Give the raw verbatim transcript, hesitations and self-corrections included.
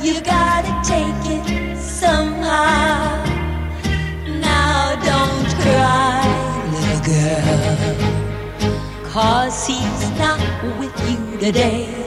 You gotta take it somehow. Now don't cry, little girl, 'cause he's not with you today.